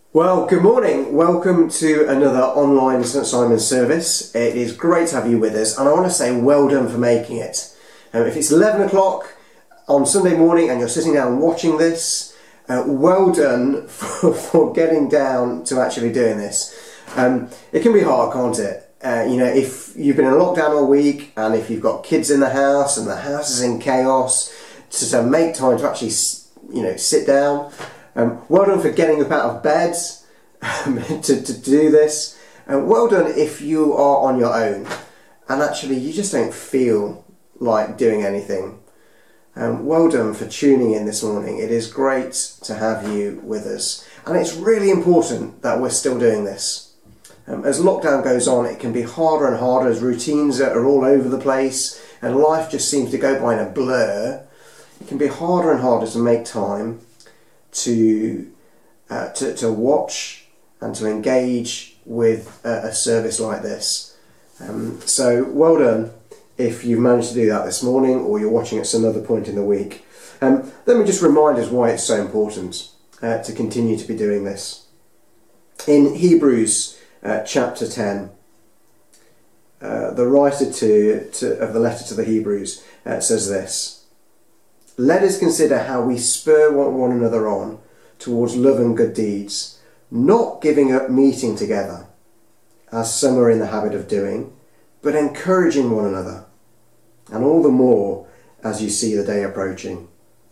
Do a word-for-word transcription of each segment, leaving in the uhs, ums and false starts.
Well, good morning. Welcome to another online St Simon's service. It is great to have you with us, and I want to say well done for making it. Um, if it's eleven o'clock on Sunday morning and you're sitting down watching this, uh, well done for, for getting down to actually doing this. Um, it can be hard, can't it? Uh, you know, if you've been in lockdown all week and if you've got kids in the house and the house is in chaos, to, to make time to actually, you know, sit down. Um, well done for getting up out of bed um, to, to do this. And well done if you are on your own and actually you just don't feel like doing anything. Um, well done for tuning in this morning. It is great to have you with us. And it's really important that we're still doing this. Um, as lockdown goes on, it can be harder and harder as routines are all over the place and life just seems to go by in a blur. It can be harder and harder to make time to, uh, to to watch and to engage with a, a service like this. Um, so well done if you've managed to do that this morning or you're watching at some other point in the week. Um, let me just remind us why it's so important uh, to continue to be doing this. In Hebrews uh, chapter ten, uh, the writer to, to, of the letter to the Hebrews uh, says this: "Let us consider how we spur one another on towards love and good deeds, not giving up meeting together, as some are in the habit of doing, but encouraging one another, and all the more as you see the day approaching."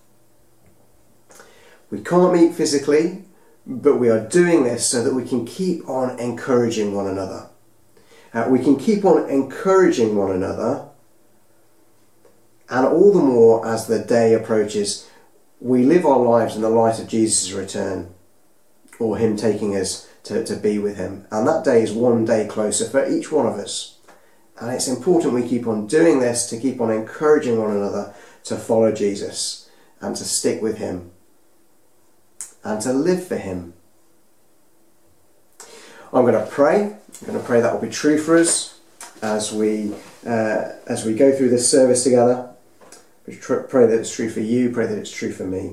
We can't meet physically, but we are doing this so that we can keep on encouraging one another. Uh, we can keep on encouraging one another, and all the more as the day approaches, we live our lives in the light of Jesus' return, or him taking us to, to be with him. And that day is one day closer for each one of us. And it's important we keep on doing this to keep on encouraging one another to follow Jesus and to stick with him and to live for him. I'm going to pray. I'm going to pray that will be true for us as we, uh, as we go through this service together. We pray that it's true for you, pray that it's true for me.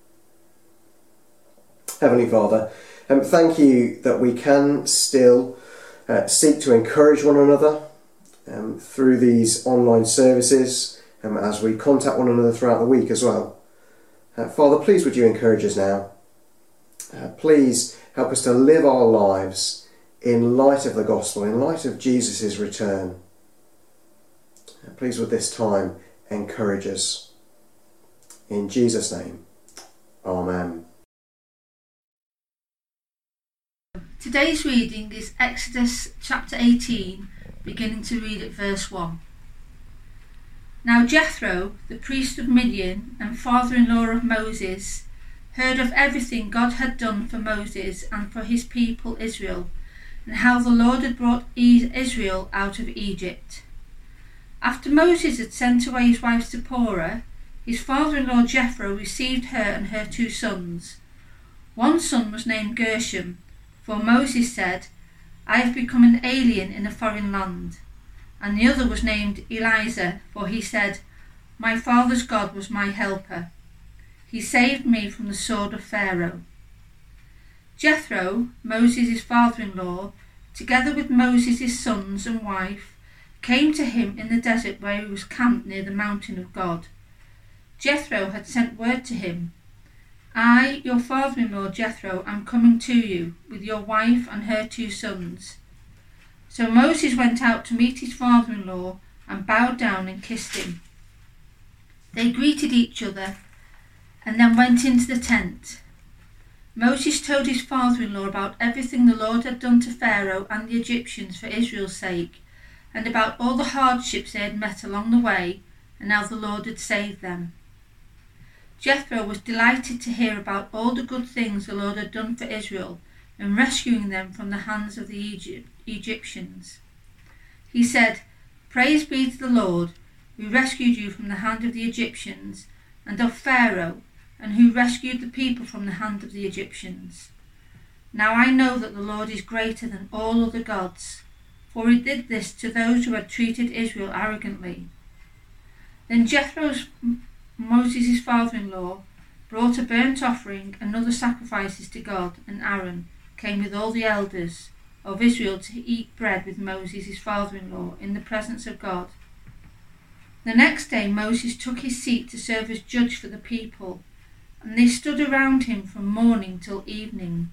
Heavenly Father, um, thank you that we can still uh, seek to encourage one another um, through these online services um, as we contact one another throughout the week as well. Uh, Father, please would you encourage us now. Uh, please help us to live our lives in light of the gospel, in light of Jesus' return. Uh, please with this time encourage us. In Jesus' name, Amen. Today's reading is Exodus chapter eighteen, beginning to read at verse one. Now Jethro, the priest of Midian and father-in-law of Moses, heard of everything God had done for Moses and for his people Israel, and how the Lord had brought Israel out of Egypt. After Moses had sent away his wife Zipporah, his father-in-law Jethro received her and her two sons. One son was named Gershom, for Moses said, "I have become an alien in a foreign land." And the other was named Eleazar, for he said, "My father's God was my helper. He saved me from the sword of Pharaoh." Jethro, Moses' father-in-law, together with Moses' sons and wife, came to him in the desert where he was camped near the mountain of God. Jethro had sent word to him, "I, your father-in-law Jethro, am coming to you with your wife and her two sons." So Moses went out to meet his father-in-law and bowed down and kissed him. They greeted each other and then went into the tent. Moses told his father-in-law about everything the Lord had done to Pharaoh and the Egyptians for Israel's sake, and about all the hardships they had met along the way, and how the Lord had saved them. Jethro was delighted to hear about all the good things the Lord had done for Israel in rescuing them from the hands of the Egypt, Egyptians. He said, "Praise be to the Lord, who rescued you from the hand of the Egyptians and of Pharaoh, and who rescued the people from the hand of the Egyptians. Now I know that the Lord is greater than all other gods, for he did this to those who had treated Israel arrogantly." Then Jethro, Moses' father-in-law, brought a burnt offering and other sacrifices to God, and Aaron came with all the elders of Israel to eat bread with Moses, his father-in-law, in the presence of God. The next day Moses took his seat to serve as judge for the people, and they stood around him from morning till evening.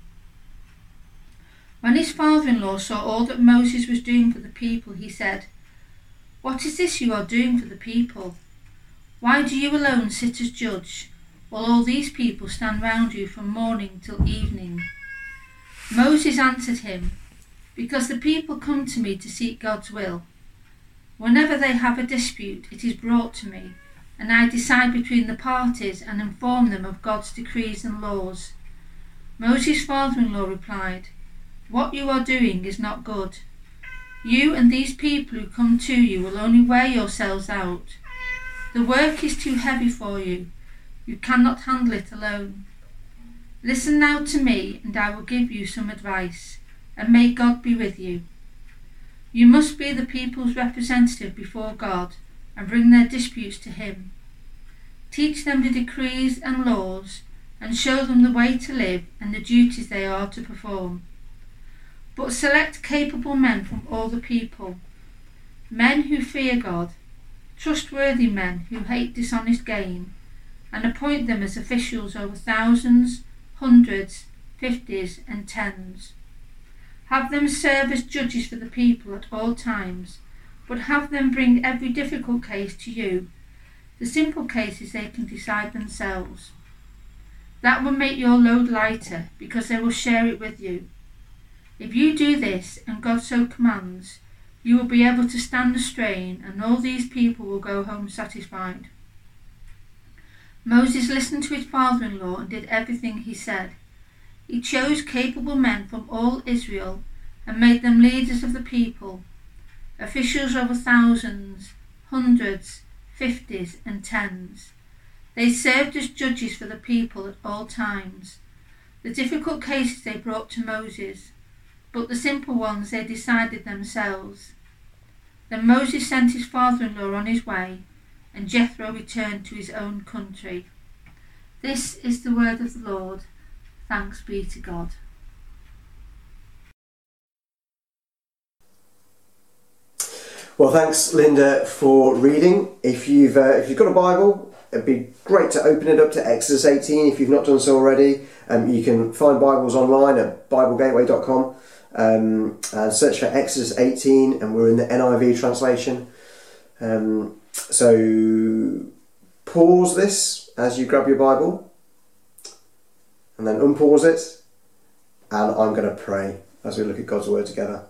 When his father-in-law saw all that Moses was doing for the people, he said, "What is this you are doing for the people? Why do you alone sit as judge, while all these people stand round you from morning till evening?" Moses answered him, "Because the people come to me to seek God's will. Whenever they have a dispute, it is brought to me, and I decide between the parties and inform them of God's decrees and laws." Moses' father-in-law replied, "What you are doing is not good. You and these people who come to you will only wear yourselves out. The work is too heavy for you. You cannot handle it alone. Listen now to me, and I will give you some advice, and may God be with you. You must be the people's representative before God and bring their disputes to him. Teach them the decrees and laws, and show them the way to live and the duties they are to perform. But select capable men from all the people, men who fear God, trustworthy men who hate dishonest gain, and appoint them as officials over thousands, hundreds, fifties, and tens. Have them serve as judges for the people at all times, but have them bring every difficult case to you. The simple cases they can decide themselves. That will make your load lighter, because they will share it with you. If you do this, and God so commands, you will be able to stand the strain, and all these people will go home satisfied." Moses listened to his father-in-law and did everything he said. He chose capable men from all Israel and made them leaders of the people, officials over thousands, hundreds, fifties, and tens. They served as judges for the people at all times. The difficult cases they brought to Moses, but the simple ones they decided themselves. Then Moses sent his father-in-law on his way, and Jethro returned to his own country. This is the word of the Lord. Thanks be to God. Well, thanks, Linda, for reading. If you've uh, if you've got a Bible, it'd be great to open it up to Exodus eighteen. If you've not done so already, um, you can find Bibles online at bible gateway dot com. Um, and search for Exodus eighteen, and we're in the N I V translation. Um, so pause this as you grab your Bible, and then unpause it, and I'm going to pray as we look at God's Word together.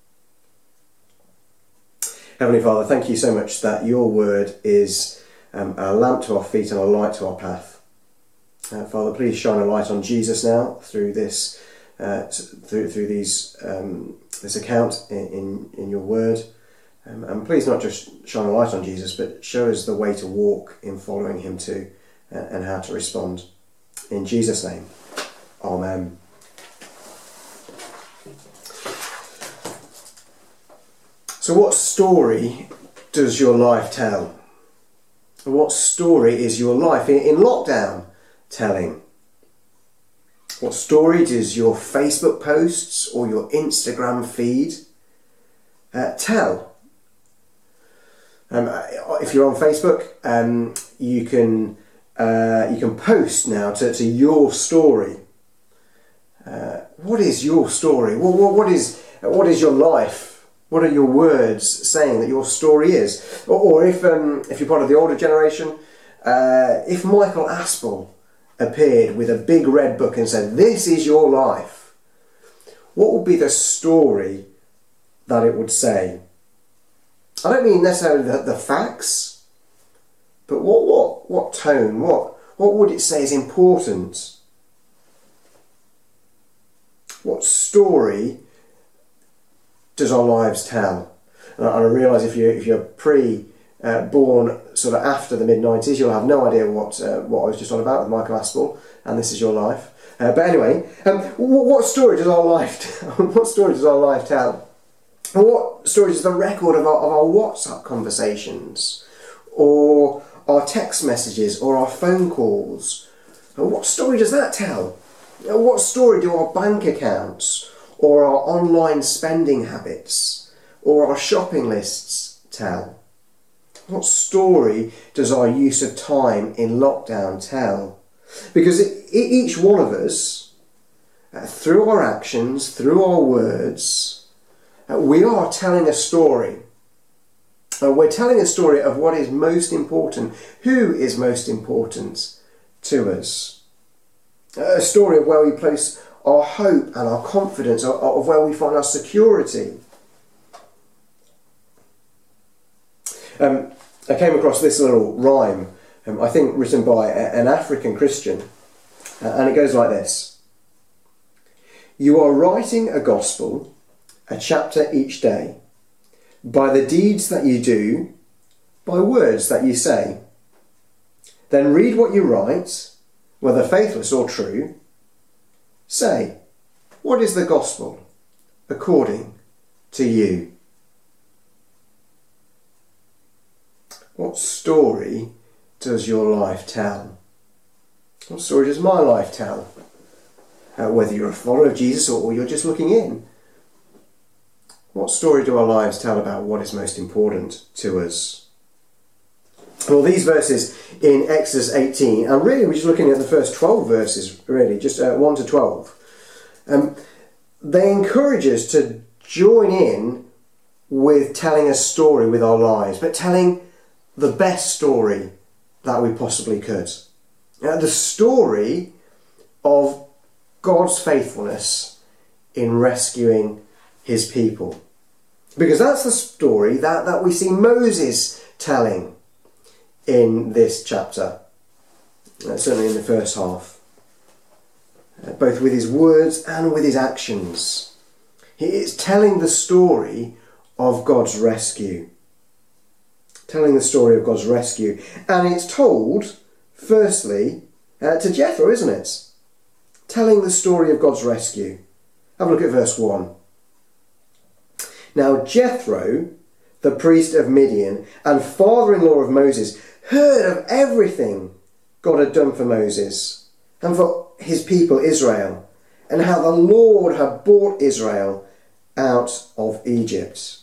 Heavenly Father, thank you so much that your Word is um, a lamp to our feet and a light to our path. Uh, Father, please shine a light on Jesus now through this, uh, through through these um, this account in in, in your Word, um, and please not just shine a light on Jesus, but show us the way to walk in following him too, uh, and how to respond. In Jesus' name, Amen. So what story does your life tell? What story is your life in, in lockdown telling? What story does your Facebook posts or your Instagram feed uh, tell? Um, if you're on Facebook, um, you can uh, you can post now to, to your story. Uh, what is your story? What, what, what is what is your life? What are your words saying that your story is? Or, or if um, if you're part of the older generation, uh, if Michael Aspel appeared with a big red book and said, "This is your life," what would be the story that it would say? I don't mean necessarily the, the facts, but what what what tone? What what would it say is important? What story does our lives tell? And I realise if you if you're pre uh, born sort of after the mid nineties, you'll have no idea what uh, what I was just on about with Michael Aspel and This Is Your Life. Uh, but anyway, um, what story does our life what story does our life tell? What story is the record of our, of our WhatsApp conversations, or our text messages, or our phone calls? And what story does that tell? What story do our bank accounts or our online spending habits or our shopping lists tell? What story does our use of time in lockdown tell? Because it, it, each one of us, uh, through our actions, through our words, uh, we are telling a story. Uh, we're telling a story of what is most important, who is most important to us. A story of where we place our hope and our confidence, of, of where we find our security. Um, I came across this little rhyme, um, I think written by a, an African Christian, uh, and it goes like this. You are writing a gospel, a chapter each day, by the deeds that you do, by words that you say. Then read what you write, whether faithless or true. Say, what is the gospel according to you? What story does your life tell? What story does my life tell? Uh, whether you're a follower of Jesus or you're just looking in. What story do our lives tell about what is most important to us? Well, these verses in Exodus eighteen, and really we're just looking at the first twelve verses, really, just uh, one to twelve. Um, they encourage us to join in with telling a story with our lives, but telling the best story that we possibly could. Uh, the story of God's faithfulness in rescuing his people. Because that's the story that, that we see Moses telling in this chapter, uh, certainly in the first half, uh, both with his words and with his actions. He is telling the story of God's rescue. Telling the story of God's rescue. And it's told, firstly, uh, to Jethro, isn't it? Telling the story of God's rescue. Have a look at verse one. Now Jethro, the priest of Midian and father-in-law of Moses, heard of everything God had done for Moses and for his people Israel, and how the Lord had brought Israel out of Egypt.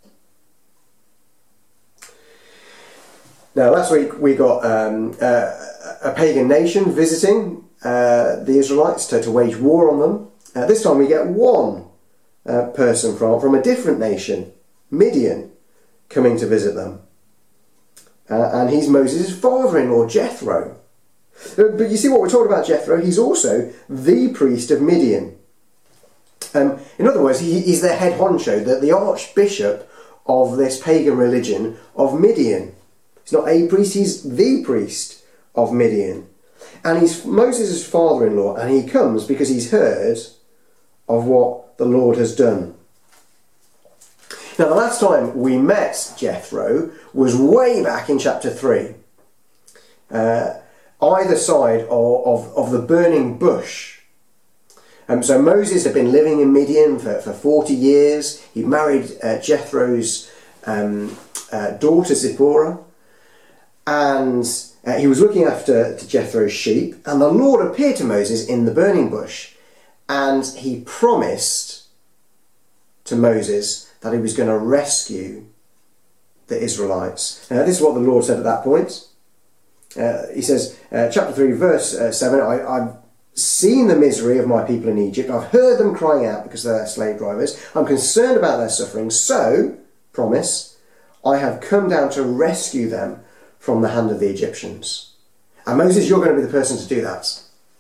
Now last week we got um, uh, a pagan nation visiting uh, the Israelites to, to wage war on them. Uh, this time we get one uh, person from, from a different nation, Midian, coming to visit them. Uh, and he's Moses' father-in-law, Jethro. But you see what we're talking about Jethro, he's also the priest of Midian. Um, in other words, he, he's the head honcho, the, the archbishop of this pagan religion of Midian. He's not a priest, he's the priest of Midian. And he's Moses' father-in-law, and he comes because he's heard of what the Lord has done. Now, the last time we met Jethro was way back in chapter three. Uh, either side of, of, of the burning bush. Um, so Moses had been living in Midian for, for forty years. He married uh, Jethro's um, uh, daughter Zipporah. And uh, he was looking after Jethro's sheep. And the Lord appeared to Moses in the burning bush. And he promised to Moses that he was going to rescue the Israelites. Now, this is what the Lord said at that point. Uh, he says, uh, chapter three, verse uh, seven, I, I've seen the misery of my people in Egypt. I've heard them crying out because they're slave drivers. I'm concerned about their suffering. So, promise, I have come down to rescue them from the hand of the Egyptians. And Moses, you're going to be the person to do that.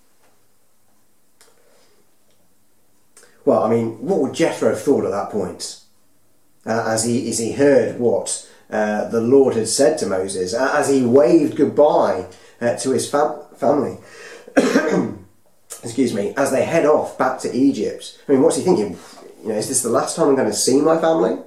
Well, I mean, what would Jethro have thought at that point? Uh, as he as he heard what uh, the Lord had said to Moses, uh, as he waved goodbye uh, to his fam- family, excuse me, as they head off back to Egypt. I mean, what's he thinking? You know, is this the last time I'm going to see my family?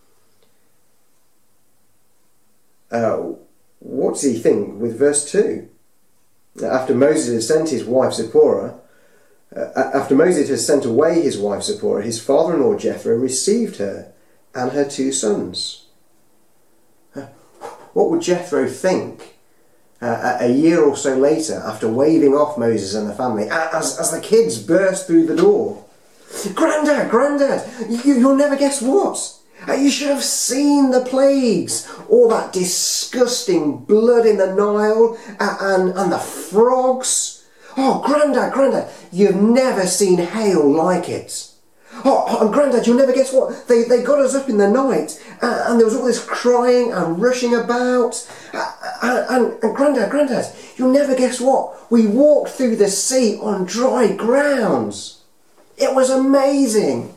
Uh, what does he think with verse two? After Moses had sent his wife Zipporah, uh, after Moses had sent away his wife Zipporah, his father-in-law Jethro received her and her two sons. What would Jethro think uh, a year or so later, after waving off Moses and the family, as, as the kids burst through the door. Grandad, Grandad, you, you'll never guess what. Uh, you should have seen the plagues, all that disgusting blood in the Nile, uh, and, and the frogs. Oh, Grandad, Grandad, you've never seen hail like it. Oh, and Grandad, you'll never guess what. They, they got us up in the night, uh, and there was all this crying and rushing about. Uh, and, and, and Grandad, Grandad, you'll never guess what. We walked through the sea on dry grounds. It was amazing.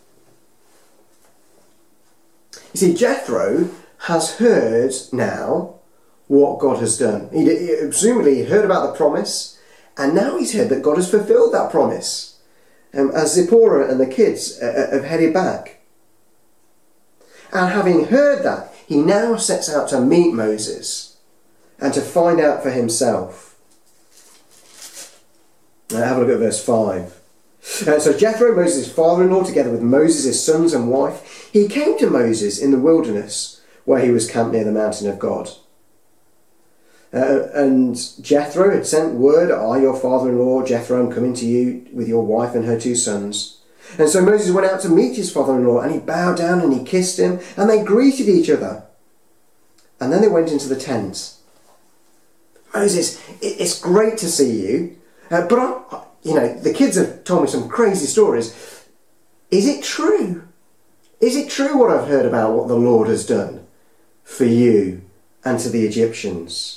You see, Jethro has heard now what God has done. He, he presumably he heard about the promise, and now he's heard that God has fulfilled that promise. Um, as Zipporah and the kids uh, have headed back. And having heard that, he now sets out to meet Moses and to find out for himself. Now have a look at verse five. Uh, so Jethro, Moses' father-in-law, together with Moses' sons and wife, he came to Moses in the wilderness where he was camped near the mountain of God. Uh, and Jethro had sent word, I, your father-in-law, Jethro, am coming to you with your wife and her two sons. And so Moses went out to meet his father-in-law, and he bowed down and he kissed him, and they greeted each other. And then they went into the tent. Moses, it's great to see you, uh, but I, you know, the kids have told me some crazy stories. Is it true? Is it true what I've heard about what the Lord has done for you and to the Egyptians?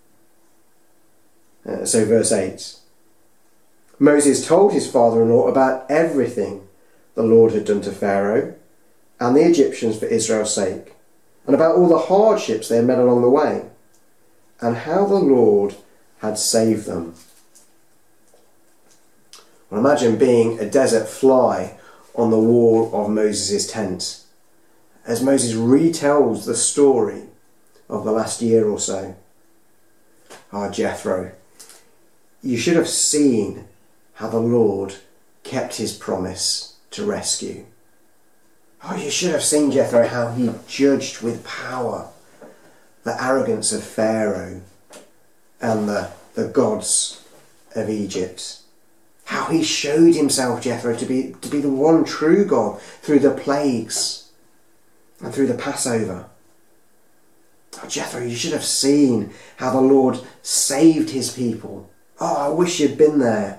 Uh, so verse eight. Moses told his father-in-law about everything the Lord had done to Pharaoh and the Egyptians for Israel's sake, and about all the hardships they had met along the way, and how the Lord had saved them. Well, imagine being a desert fly on the wall of Moses' tent as Moses retells the story of the last year or so. Ah, Jethro, you should have seen how the Lord kept his promise to rescue. Oh, you should have seen, Jethro, how he judged with power the arrogance of Pharaoh and the, the gods of Egypt. How he showed himself, Jethro, to be, to be the one true God through the plagues and through the Passover. Oh, Jethro, you should have seen how the Lord saved his people. Oh, I wish you'd been there.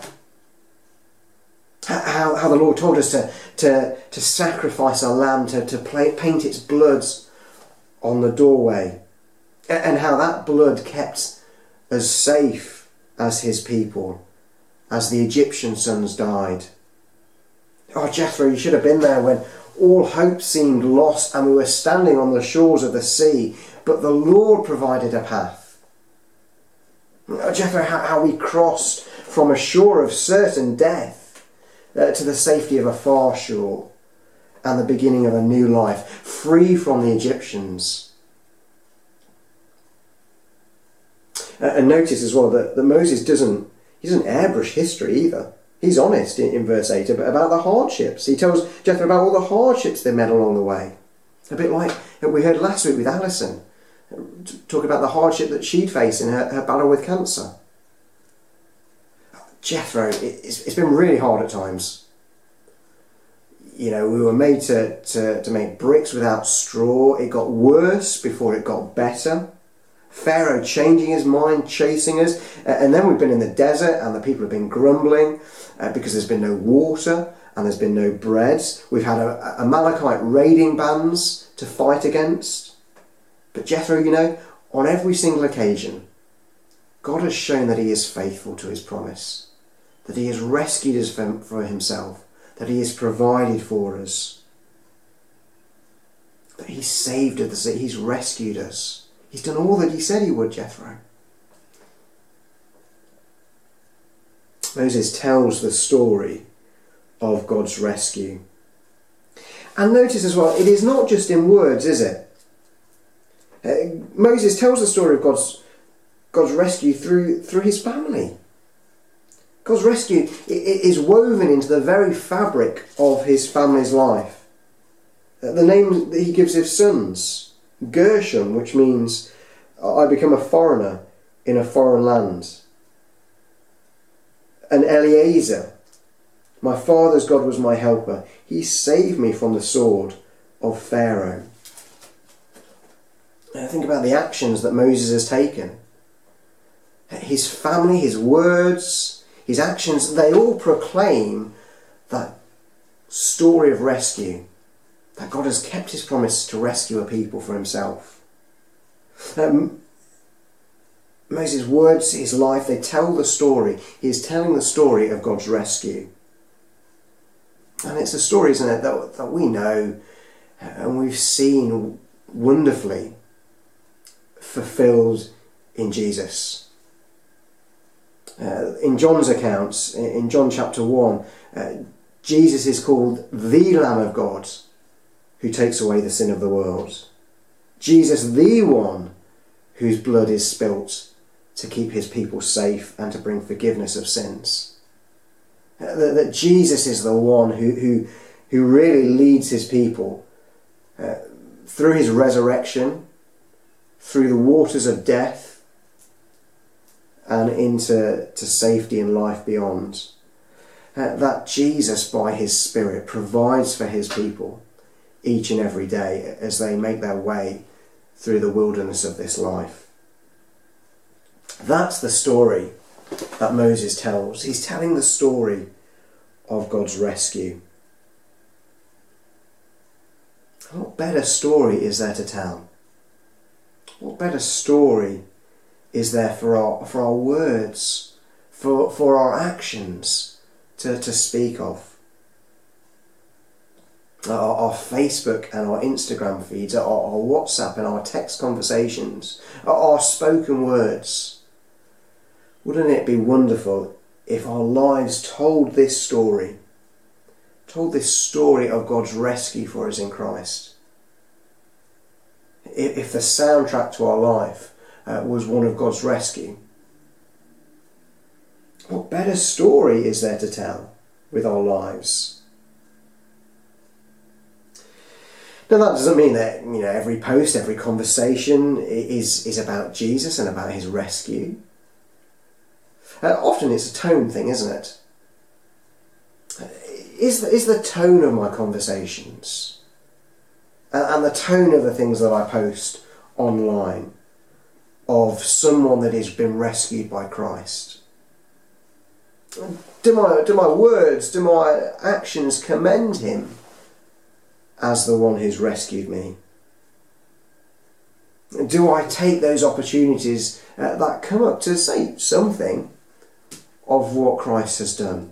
How, how the Lord told us to, to, to sacrifice a lamb, to, to play, paint its blood on the doorway. And how that blood kept us safe as his people, as the Egyptian sons died. Oh, Jethro, you should have been there when all hope seemed lost and we were standing on the shores of the sea, but the Lord provided a path. Oh, Jethro, how, how we crossed from a shore of certain death uh, to the safety of a far shore and the beginning of a new life, free from the Egyptians. Uh, and notice as well that, that Moses doesn't, he doesn't airbrush history either. He's honest in, in verse eight about the hardships. He tells Jethro about all the hardships they met along the way. A bit like we heard last week with Alison, talk about the hardship that she'd faced in her, her battle with cancer. Jethro, it's, it's been really hard at times. You know, we were made to, to, to make bricks without straw. It got worse before it got better. Pharaoh changing his mind, chasing us. And then we've been in the desert and the people have been grumbling uh, because there's been no water and there's been no bread. We've had a, a Amalekite raiding bands to fight against. But Jethro, you know, on every single occasion, God has shown that he is faithful to his promise, that he has rescued us from, for himself, that he has provided for us, that he saved us, that he's rescued us. He's done all that he said he would, Jethro. Moses tells the story of God's rescue. And notice as well, it is not just in words, is it? Uh, Moses tells the story of God's God's rescue through through his family. God's rescue is woven into the very fabric of his family's life. Uh, the name that he gives his sons, Gershom, which means I become a foreigner, in a foreign land. And Eliezer, my father's God was my helper. He saved me from the sword of Pharaoh. Now think about the actions that Moses has taken. His family, his words, his actions, they all proclaim that story of rescue, that God has kept his promise to rescue a people for himself. Um, Moses' words, his life, they tell the story. He is telling the story of God's rescue. And it's a story, isn't it, that, that we know and we've seen wonderfully fulfilled in Jesus. Uh, in John's accounts, in John chapter one, uh, Jesus is called the Lamb of God who takes away the sin of the world. Jesus, the one whose blood is spilt to keep his people safe and to bring forgiveness of sins. Uh, that, that Jesus is the one who, who, who really leads his people uh, through his resurrection, through the waters of death, and into to safety and life beyond. Uh, that Jesus, by his Spirit, provides for his people each and every day as they make their way through the wilderness of this life. That's the story that Moses tells. He's telling the story of God's rescue. What better story is there to tell? What better story is there for our for our words, for for our actions to, to speak of? Our, our Facebook and our Instagram feeds, our, our WhatsApp and our text conversations, our, our spoken words. Wouldn't it be wonderful if our lives told this story, told this story of God's rescue for us in Christ? If, if the soundtrack to our life uh, was one of God's rescue, what better story is there to tell with our lives? Now that doesn't mean that, you know, every post, every conversation is, is about Jesus and about his rescue. Uh, often it's a tone thing, isn't it? Is the, is the tone of my conversations and, and the tone of the things that I post online of someone that has been rescued by Christ? Do my, do my words, do my actions commend him as the one who's rescued me? Do I take those opportunities uh, that come up to say something of what Christ has done,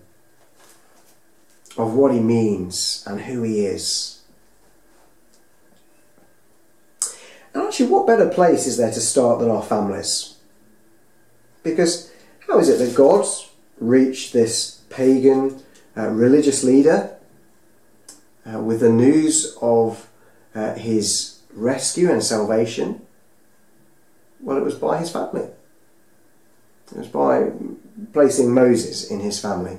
of what he means and who he is? And actually, what better place is there to start than our families? Because how is it that God reached this pagan uh, religious leader uh, with the news of uh, his rescue and salvation? Well, it was by his family. It was by placing Moses in his family.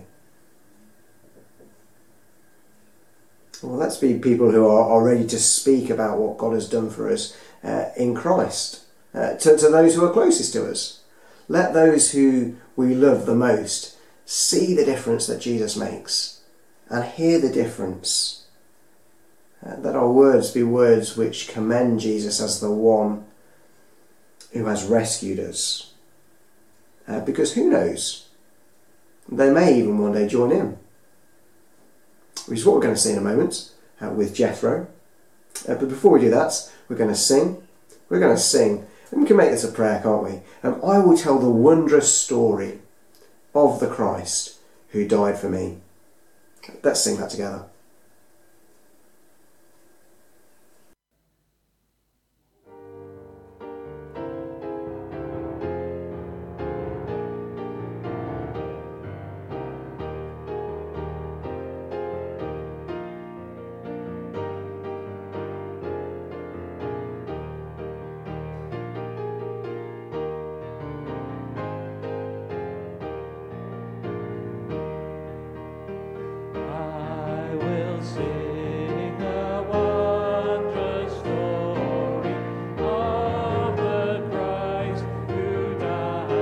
Well, let's be people who are, are ready to speak about what God has done for us uh, in Christ, uh, to, to those who are closest to us. Let those who we love the most see the difference that Jesus makes and hear the difference. Uh, let our words be words which commend Jesus as the one who has rescued us. Uh, because who knows, they may even one day join in. Which is what we're going to see in a moment uh, with Jethro. Uh, but before we do that, we're going to sing. We're going to sing, and we can make this a prayer, can't we? Um, I will tell the wondrous story of the Christ who died for me. Let's sing that together. Sing a wondrous story of the Christ who died.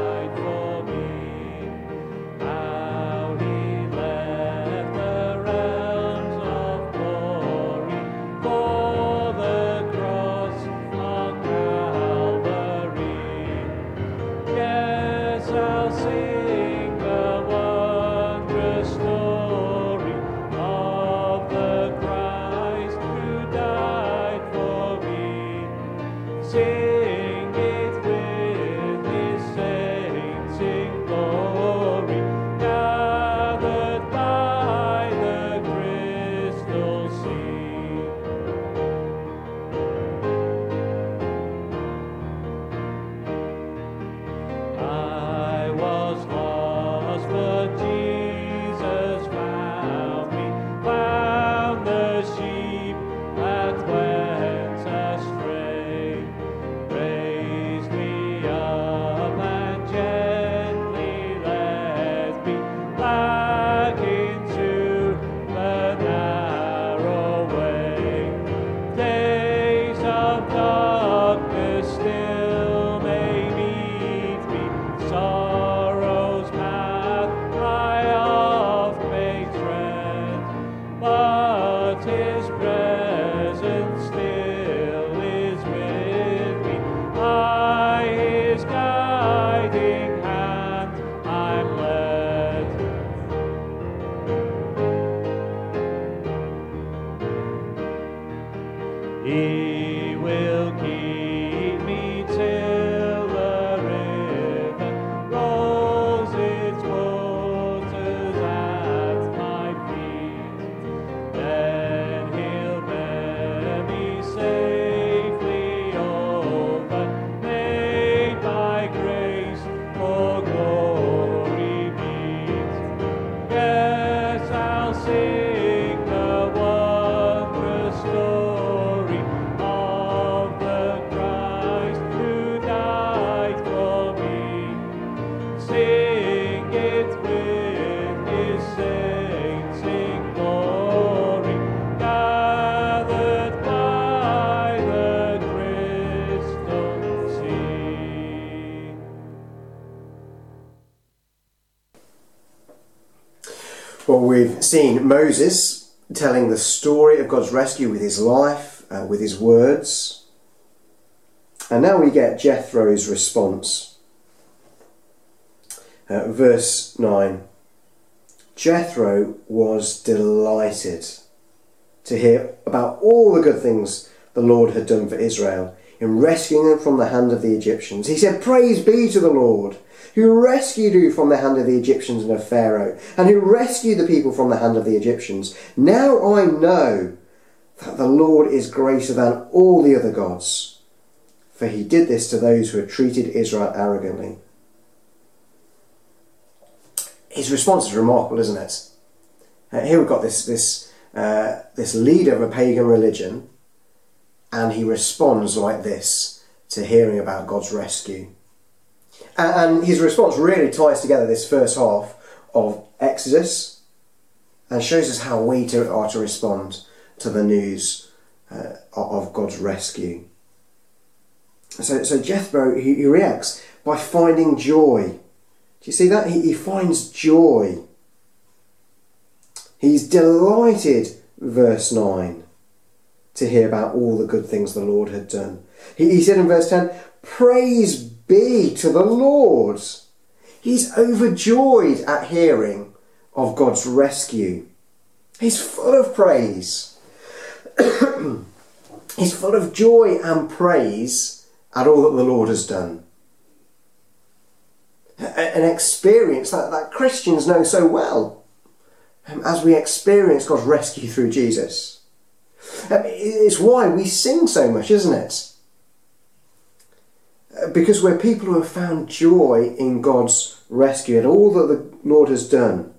He will keep me till the river rolls its waters at my feet. Then he'll bear me safely over, made by grace for glory meet. Yes, I'll sing the wondrous story of the Christ who died for me. Sing it with his saints in glory, gathered by the crystal sea. Well, we've seen Moses telling the story of God's rescue with his life, uh, with his words. And now we get Jethro's response. Uh, verse nine. Jethro was delighted to hear about all the good things the Lord had done for Israel in rescuing them from the hand of the Egyptians. He said, "Praise be to the Lord, who rescued you from the hand of the Egyptians and of Pharaoh, and who rescued the people from the hand of the Egyptians. Now I know that the Lord is greater than all the other gods, for he did this to those who had treated Israel arrogantly." His response is remarkable, isn't it? Uh, here we've got this, this, uh, this leader of a pagan religion, and he responds like this to hearing about God's rescue. And his response really ties together this first half of Exodus and shows us how we to, are to respond to the news uh, of God's rescue. So, so Jethro, he, he reacts by finding joy. Do you see that? He, he finds joy. He's delighted, verse nine, to hear about all the good things the Lord had done. He, he said in verse ten, "Praise be to the Lord." He's overjoyed at hearing of God's rescue. He's full of praise. He's full of joy and praise at all that the Lord has done. An experience that, that Christians know so well, as we experience God's rescue through Jesus. It's why we sing so much, isn't it? Because we're people who have found joy in God's rescue and all that the Lord has done.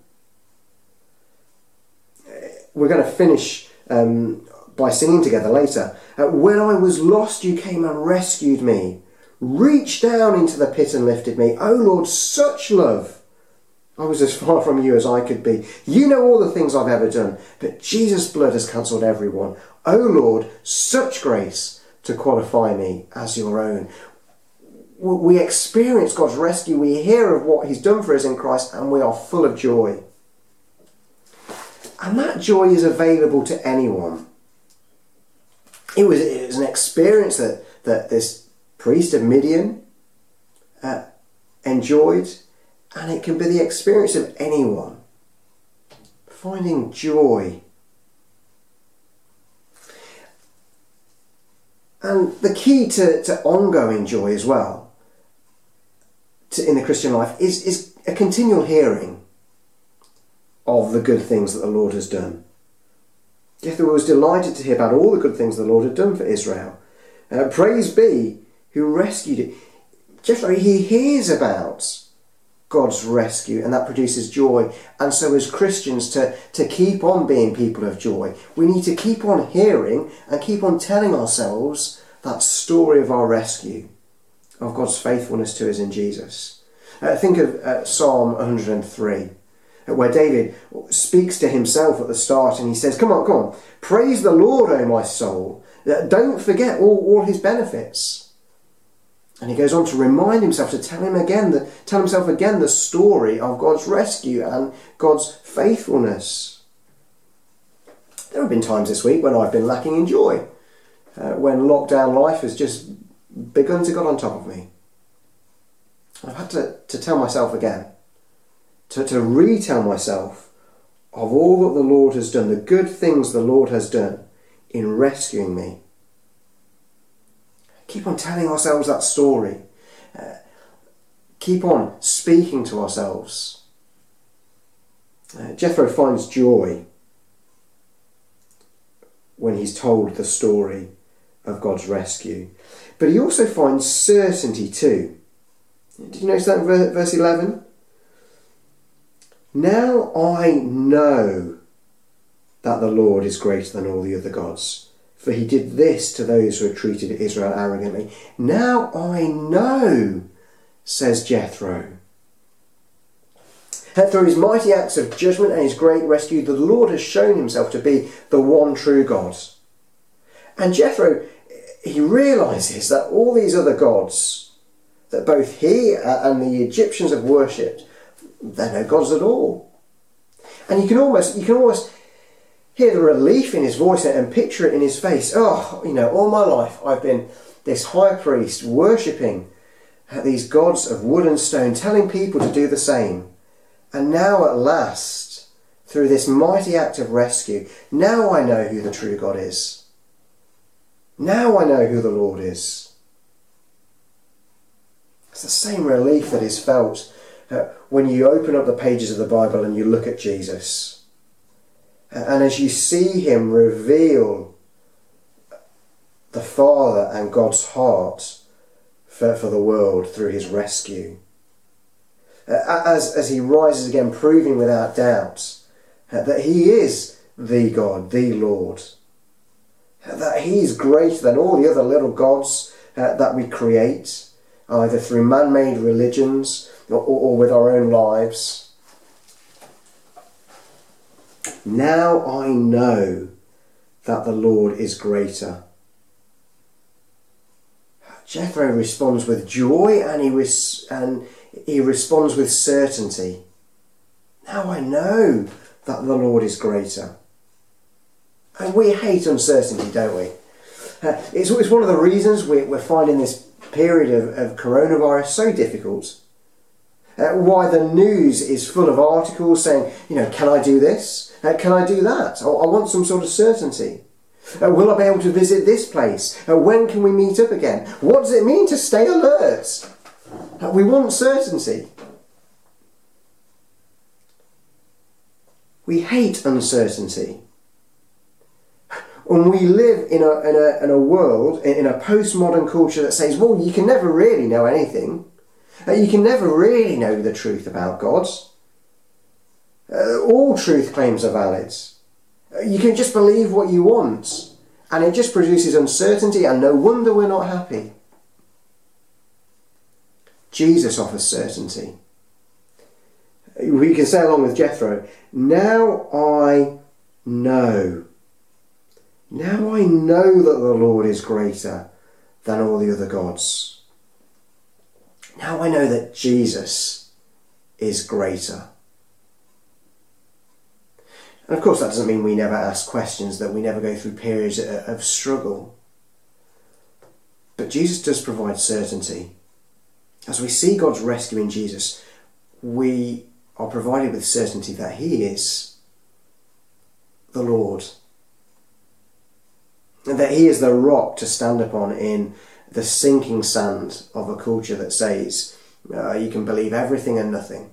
We're going to finish um, by singing together later. Uh, when I was lost, you came and rescued me. Reached down into the pit and lifted me. Oh Lord, such love. I was as far from you as I could be. You know all the things I've ever done, but Jesus' blood has cancelled every one. Oh Lord, such grace to qualify me as your own. We experience God's rescue, we hear of what he's done for us in Christ, and we are full of joy. And that joy is available to anyone. It was, it was an experience that, that this priest of Midian uh, enjoyed, and it can be the experience of anyone. Finding joy. And the key to, to ongoing joy as well to, in the Christian life is, is a continual hearing of the good things that the Lord has done. Jethro was delighted to hear about all the good things the Lord had done for Israel. Uh, praise be who rescued it. Jethro, he hears about God's rescue, and that produces joy. And so as Christians, to, to keep on being people of joy, we need to keep on hearing and keep on telling ourselves that story of our rescue, of God's faithfulness to us in Jesus. Uh, think of uh, Psalm one hundred three, where David speaks to himself at the start and he says, come on, come on, praise the Lord, O my soul. Don't forget all, all his benefits. And he goes on to remind himself, to tell him again, the, tell himself again the story of God's rescue and God's faithfulness. There have been times this week when I've been lacking in joy, uh, when lockdown life has just begun to get on top of me. I've had to, to tell myself again, to, to retell myself of all that the Lord has done, the good things the Lord has done in rescuing me Keep on telling ourselves that story. Uh, keep on speaking to ourselves. Uh, Jethro finds joy when he's told the story of God's rescue. But he also finds certainty too. Did you notice that in verse eleven? Now I know that the Lord is greater than all the other gods, for he did this to those who had treated Israel arrogantly. Now I know, says Jethro. And through his mighty acts of judgment and his great rescue, the Lord has shown himself to be the one true God. And Jethro, he realises that all these other gods, that both he and the Egyptians have worshipped, they're no gods at all. And you can almost, you can almost hear the relief in his voice and picture it in his face. Oh, you know, all my life I've been this high priest worshipping these gods of wood and stone, telling people to do the same. And now at last, through this mighty act of rescue, now I know who the true God is. Now I know who the Lord is. It's the same relief that is felt uh, when you open up the pages of the Bible and you look at Jesus. And as you see him reveal the Father and God's heart for, for the world through his rescue. Uh, as, as he rises again, proving without doubt uh, that he is the God, the Lord. Uh, that he is greater than all the other little gods uh, that we create, either through man-made religions or, or, or with our own lives. Now I know that the Lord is greater. Jethro responds with joy and he res- and he responds with certainty. Now I know that the Lord is greater. And we hate uncertainty, don't we? Uh, it's, it's one of the reasons we, we're finding this period of, of coronavirus so difficult. Uh, why the news is full of articles saying, you know, can I do this? Uh, can I do that? I, I want some sort of certainty. Uh, will I be able to visit this place? Uh, when can we meet up again? What does it mean to stay alert? Uh, we want certainty. We hate uncertainty. And we live in a, in a, in a world, in a postmodern culture that says, well, you can never really know anything. Uh, you can never really know the truth about God. Uh, all truth claims are valid. Uh, you can just believe what you want. And it just produces uncertainty, and no wonder we're not happy. Jesus offers certainty. We can say along with Jethro, now I know. Now I know that the Lord is greater than all the other gods. Now I know that Jesus is greater. And of course that doesn't mean we never ask questions, that we never go through periods of struggle. But Jesus does provide certainty. As we see God's rescue in Jesus, we are provided with certainty that he is the Lord. And that he is the rock to stand upon in the sinking sand of a culture that says uh, you can believe everything and nothing.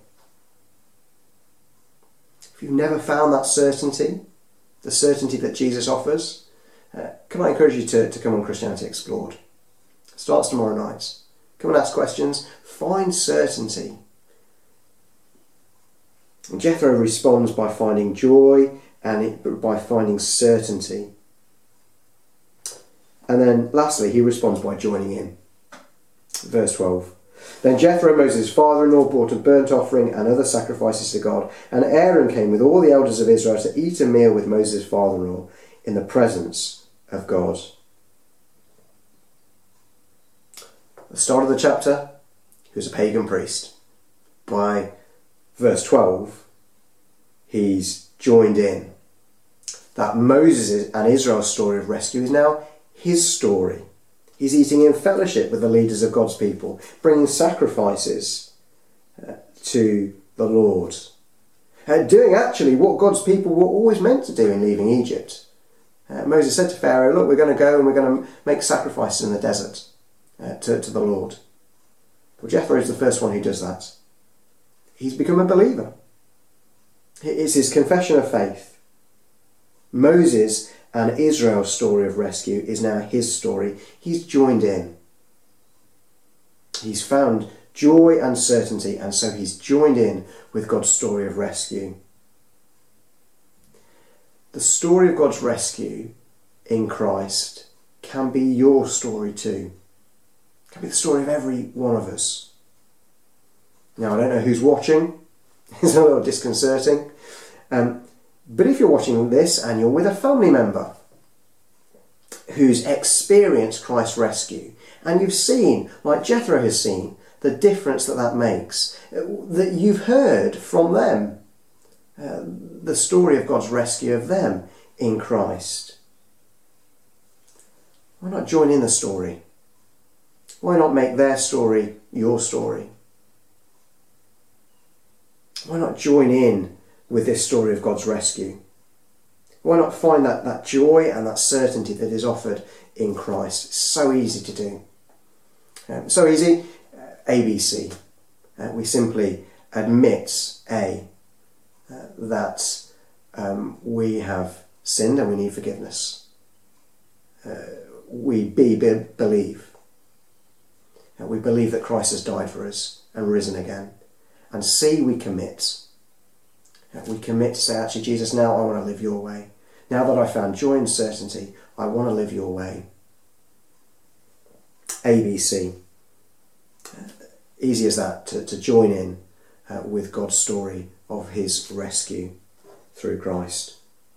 If you've never found that certainty, the certainty that Jesus offers, uh, can I encourage you to, to come on Christianity Explored? It starts tomorrow night. Come and ask questions. Find certainty. And Jethro responds by finding joy and it, by finding certainty. And then lastly, he responds by joining in. Verse twelve. Then Jethro, Moses' father-in-law, brought a burnt offering and other sacrifices to God, and Aaron came with all the elders of Israel to eat a meal with Moses' father-in-law in the presence of God. At the start of the chapter, he was a pagan priest. By verse twelve, he's joined in. That Moses' and Israel's story of rescue is now his story. He's eating in fellowship with the leaders of God's people, bringing sacrifices uh, to the Lord. Uh, doing actually what God's people were always meant to do in leaving Egypt. Uh, Moses said to Pharaoh, look, we're going to go and we're going to make sacrifices in the desert. uh, to, to the Lord. Well, Jethro is the first one who does that. He's become a believer. It's his confession of faith. Moses and Israel's story of rescue is now his story. He's joined in. He's found joy and certainty, and so he's joined in with God's story of rescue. The story of God's rescue in Christ can be your story too. It can be the story of every one of us. Now, I don't know who's watching. It's a little disconcerting. Um, but if you're watching this and you're with a family member who's experienced Christ's rescue, and you've seen, like Jethro has seen, the difference that that makes, that you've heard from them, uh, the story of God's rescue of them in Christ, why not join in the story? Why not make their story your story? Why not join in with this story of God's rescue? Why not find that, that joy and that certainty that is offered in Christ? It's so easy to do. Um, so easy, uh, A B C. Uh, we simply admit, A, uh, that um, we have sinned and we need forgiveness. Uh, we, B, be, believe. Uh, we believe that Christ has died for us and risen again. And C, we commit. Uh, we commit to say, actually, Jesus, now I want to live your way. Now that I've found joy and certainty, I want to live your way. A B C. Uh, easy as that, to, to join in uh, with God's story of his rescue through Christ.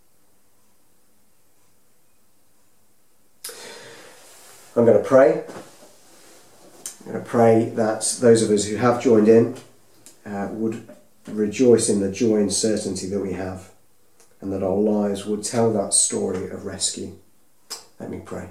I'm going to pray. I'm going to pray that those of us who have joined in uh, would rejoice in the joy and certainty that we have, and that our lives would tell that story of rescue. Let me pray.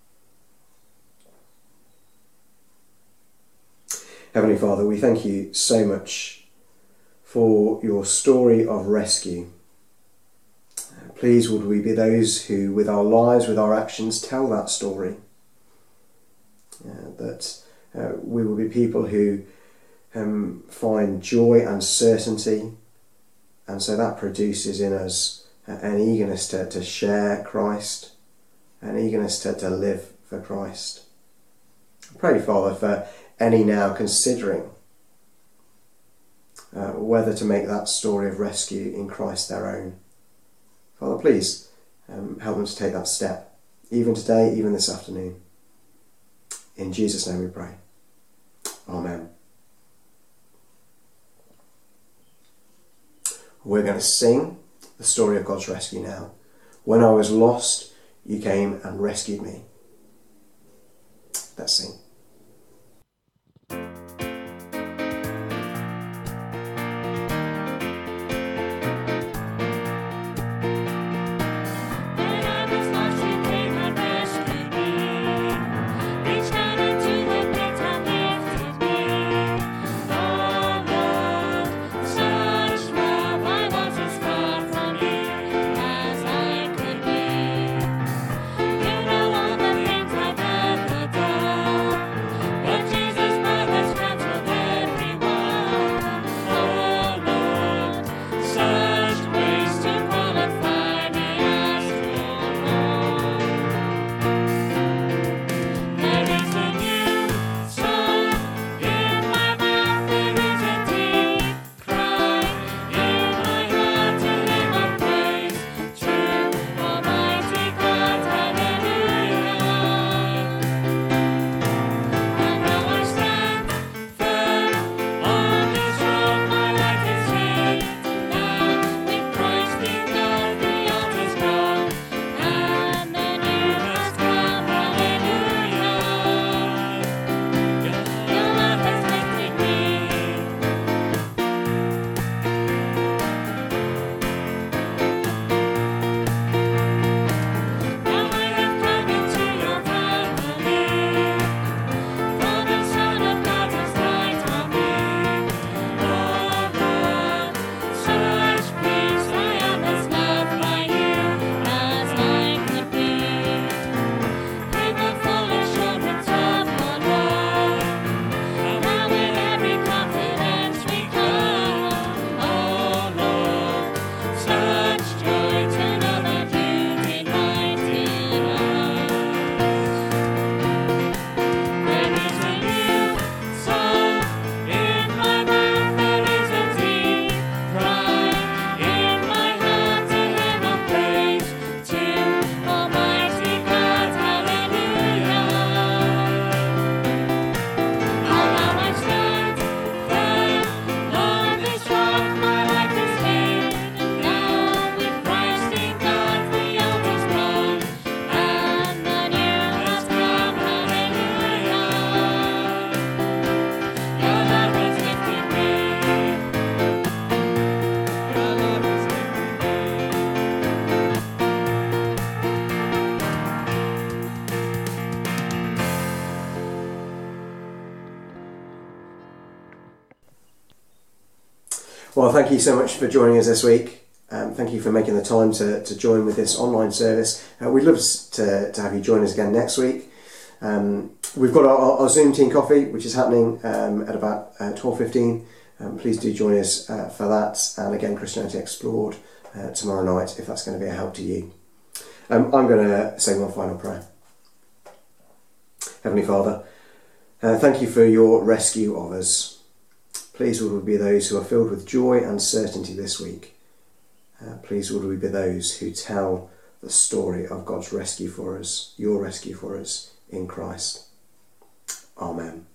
Heavenly Father, we thank you so much for your story of rescue. Please would we be those who, with our lives, with our actions, tell that story. Uh, that uh, we will be people who um, find joy and certainty, and so that produces in us uh, an eagerness to, to share Christ, an eagerness to, to live for Christ. I pray, Father, for any now considering uh, whether to make that story of rescue in Christ their own. Father, please um, help them to take that step, even today, even this afternoon. In Jesus' name we pray. Amen. We're going to sing the story of God's rescue now. When I was lost, you came and rescued me. Let's sing. You know all the things I've ever done. Well, thank you so much for joining us this week. Um, thank you for making the time to, to join with this online service. Uh, we'd love to, to have you join us again next week. Um, we've got our, our Zoom Teen Coffee, which is happening um, at about uh, twelve fifteen. Um, please do join us uh, for that. And again, Christianity Explored uh, tomorrow night, if that's going to be a help to you. Um, I'm going to say one final prayer. Heavenly Father, uh, thank you for your rescue of us. Please, Lord, we be those who are filled with joy and certainty this week. Uh, please, Lord, we be those who tell the story of God's rescue for us, your rescue for us in Christ. Amen.